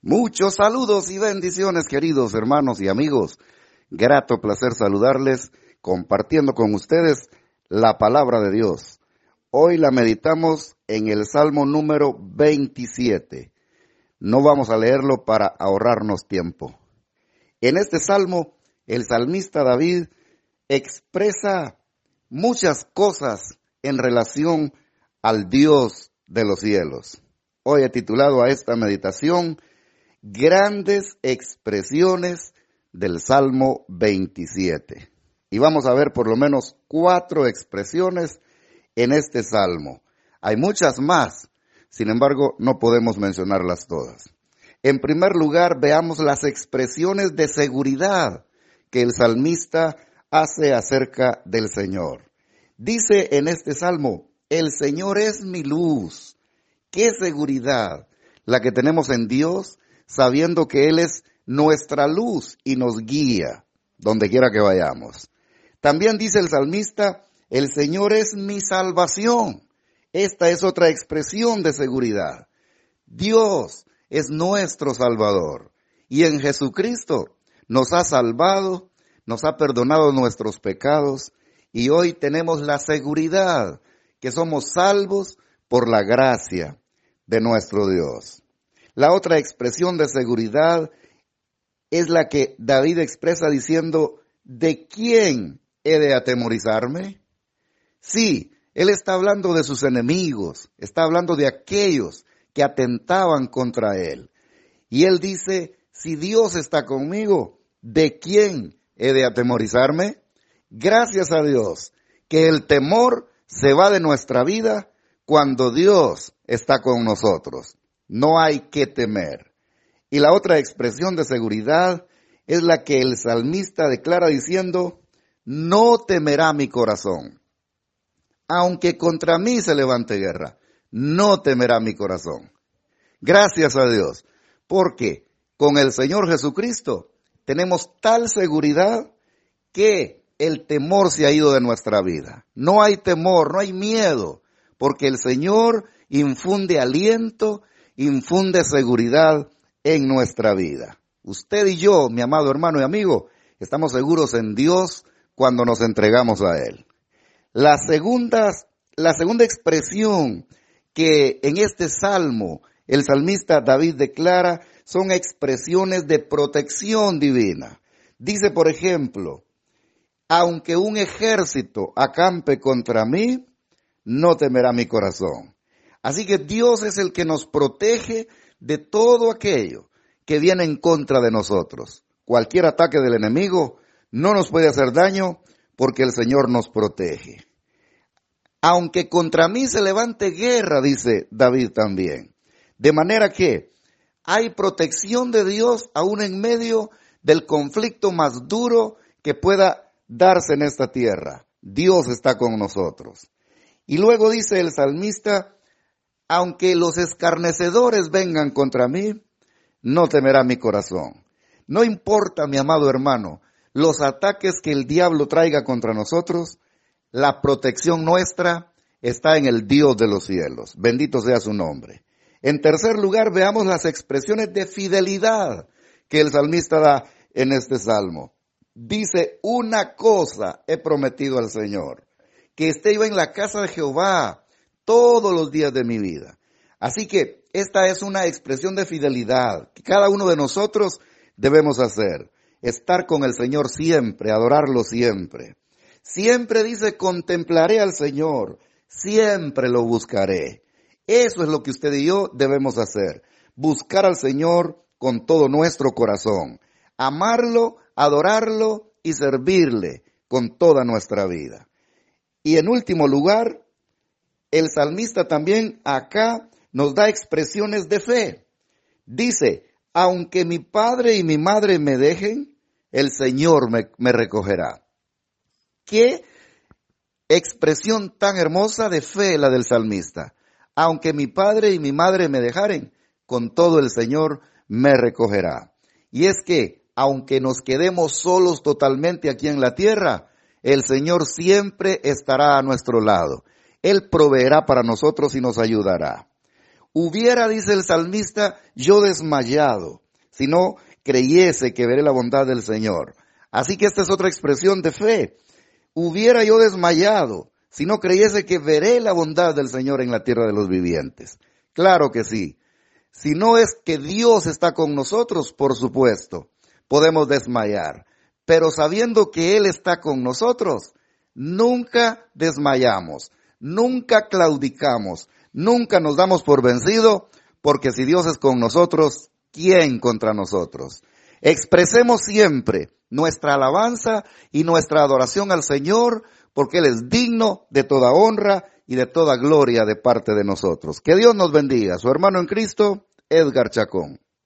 Muchos saludos y bendiciones, queridos hermanos y amigos. Grato placer saludarles, compartiendo con ustedes la palabra de Dios. Hoy la meditamos en el Salmo número 27. No vamos a leerlo para ahorrarnos tiempo. En este salmo, el salmista David expresa muchas cosas en relación al Dios de los cielos. Hoy he titulado a esta meditación Grandes expresiones del Salmo 27. Y vamos a ver por lo menos 4 expresiones en este salmo. Hay muchas más, sin embargo, no podemos mencionarlas todas. En primer lugar, veamos las expresiones de seguridad que el salmista hace acerca del Señor. Dice en este salmo, el Señor es mi luz. ¡Qué seguridad la que tenemos en Dios, sabiendo que Él es nuestra luz y nos guía donde quiera que vayamos! También dice el salmista, el Señor es mi salvación. Esta es otra expresión de seguridad. Dios es nuestro Salvador y en Jesucristo nos ha salvado, nos ha perdonado nuestros pecados y hoy tenemos la seguridad que somos salvos por la gracia de nuestro Dios. La otra expresión de seguridad es la que David expresa diciendo, ¿de quién he de atemorizarme? Sí, él está hablando de sus enemigos, está hablando de aquellos que atentaban contra él. Y él dice, si Dios está conmigo, ¿de quién he de atemorizarme? Gracias a Dios que el temor se va de nuestra vida cuando Dios está con nosotros. No hay que temer. Y la otra expresión de seguridad es la que el salmista declara diciendo, no temerá mi corazón. Aunque contra mí se levante guerra, no temerá mi corazón. Gracias a Dios, porque con el Señor Jesucristo tenemos tal seguridad que el temor se ha ido de nuestra vida. No hay temor, no hay miedo, porque el Señor infunde aliento, infunde seguridad en nuestra vida. Usted y yo, mi amado hermano y amigo, estamos seguros en Dios cuando nos entregamos a Él. La segunda expresión que en este salmo el salmista David declara son expresiones de protección divina. Dice, por ejemplo, aunque un ejército acampe contra mí, no temerá mi corazón. Así que Dios es el que nos protege de todo aquello que viene en contra de nosotros. Cualquier ataque del enemigo no nos puede hacer daño porque el Señor nos protege. Aunque contra mí se levante guerra, dice David también. De manera que hay protección de Dios aún en medio del conflicto más duro que pueda darse en esta tierra. Dios está con nosotros. Y luego dice el salmista, aunque los escarnecedores vengan contra mí, no temerá mi corazón. No importa, mi amado hermano, los ataques que el diablo traiga contra nosotros, la protección nuestra está en el Dios de los cielos. Bendito sea su nombre. En tercer lugar, veamos las expresiones de fidelidad que el salmista da en este salmo. Dice, una cosa he prometido al Señor, que esté yo en la casa de Jehová todos los días de mi vida. Así que esta es una expresión de fidelidad que cada uno de nosotros debemos hacer. Estar con el Señor siempre, adorarlo siempre. Siempre dice, contemplaré al Señor, siempre lo buscaré. Eso es lo que usted y yo debemos hacer. Buscar al Señor con todo nuestro corazón. Amarlo, adorarlo y servirle con toda nuestra vida. Y en último lugar, el salmista también acá nos da expresiones de fe. Dice, aunque mi padre y mi madre me dejen, el Señor me recogerá. ¿Qué expresión tan hermosa de fe la del salmista? Aunque mi padre y mi madre me dejaren, con todo el Señor me recogerá. Y es que, aunque nos quedemos solos totalmente aquí en la tierra, el Señor siempre estará a nuestro lado. Él proveerá para nosotros y nos ayudará. Hubiera, dice el salmista, yo desmayado, si no creyese que veré la bondad del Señor. Así que esta es otra expresión de fe. Hubiera yo desmayado, si no creyese que veré la bondad del Señor en la tierra de los vivientes. Claro que sí. Si no es que Dios está con nosotros, por supuesto, podemos desmayar. Pero sabiendo que Él está con nosotros, nunca desmayamos, nunca claudicamos, nunca nos damos por vencido, porque si Dios es con nosotros, ¿quién contra nosotros? Expresemos siempre nuestra alabanza y nuestra adoración al Señor, porque Él es digno de toda honra y de toda gloria de parte de nosotros. Que Dios nos bendiga. Su hermano en Cristo, Edgar Chacón.